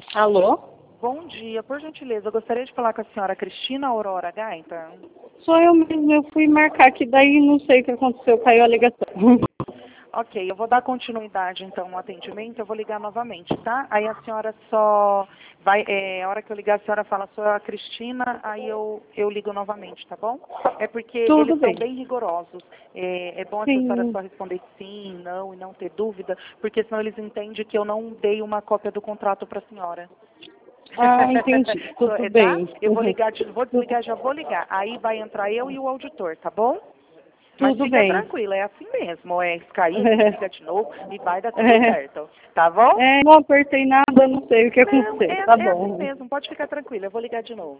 Alô? Bom dia, por gentileza, eu gostaria de falar com a senhora Cristina Aurora Gaita. Sou eu mesmo, eu fui marcar que daí não sei o que aconteceu, caiu a ligação. Ok, eu vou dar continuidade então no atendimento, eu vou ligar novamente, tá? Aí a senhora só vai, a hora que eu ligar a senhora fala, sou a Cristina, aí eu ligo novamente, tá bom? É porque Tudo eles são bem. bem rigorosos. É bom a senhora Sim. só responder sim, não e não ter dúvida, porque senão eles entendem que eu não dei uma cópia do contrato para a senhora. Ah, entendi. Tudo Tá? bem. Eu vou ligar, vou desligar, já vou ligar. Aí vai entrar eu e o auditor, tá bom? Mas Tudo fica bem. tranquila, é assim mesmo. É, se cair, a gente liga de novo e vai dar tudo certo. Tá bom? Não apertei nada, não sei o que Não, aconteceu. Tá é assim bom. mesmo, pode ficar tranquila, eu vou ligar de novo.